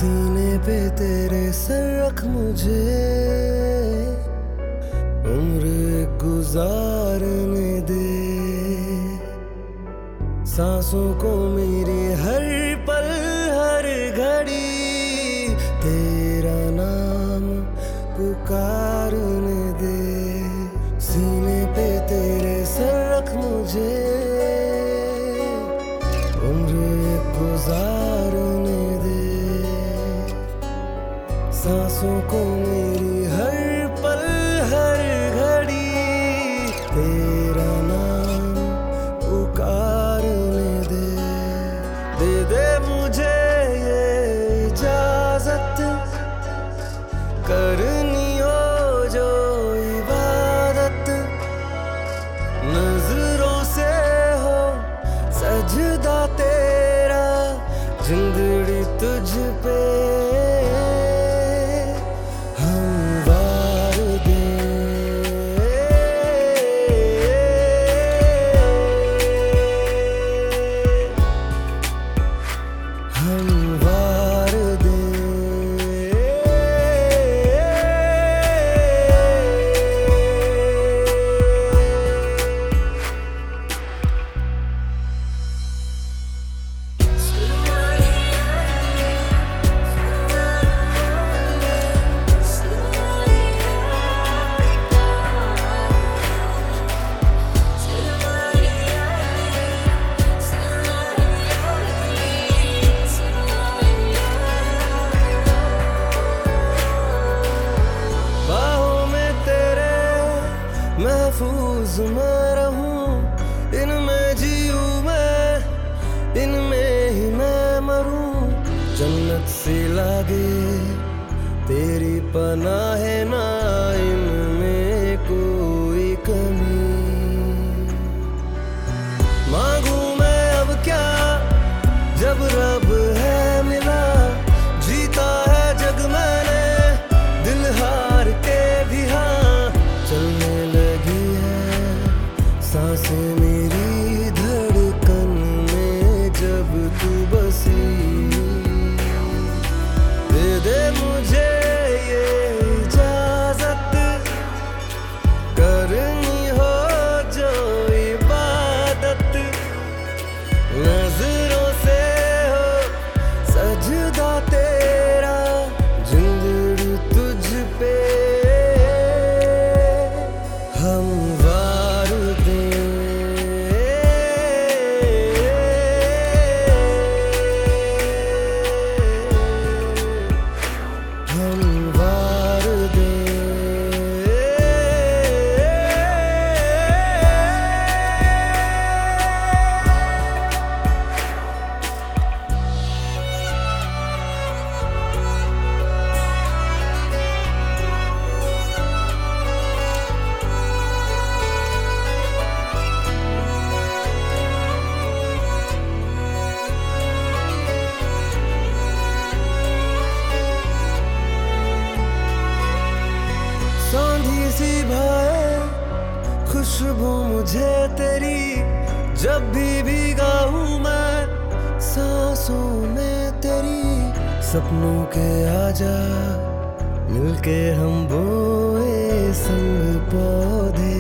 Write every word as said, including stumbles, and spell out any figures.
सीने पे तेरे सर रख मुझे, उम्र गुजारने दे। सांसों को मेरी हर पल हर घड़ी तेरा नाम पुकारने दे। सीने पे तेरे सर रख मुझे, उम्र गुजारने दे। सांसों को मेरी हर पल हर घड़ी तेरा नाम पुकारने दे। दे दे मुझे ये इजाजत, करनी हो जो इबादत। नजरों से हो सजदा तेरा, जिंदड़ी तुझ पे महफूज मैं रहूं, इनमें जीऊं मैं, इनमें ही मैं मरूं। जन्नत सी लागे तेरी पनाहे, ना इनमें कोई कमी। मांगूं मैं अब क्या जब रब है मिला। जीता है जग मैंने दिल हार के भी, हाँ चलने सांसें मेरी धड़कन में जब तू बसी। दे दे मुझे ये इजाजत, करनी हो जो इबादत। नजरों से हो सजदा तेरा, जिंदड़ी तुझ पे हम सी भाए खुशबू मुझे तेरी, जब भी भीगा हूँ मैं सांसों में तेरी। सपनों के आजा मिलके हम बोए संग पौधे,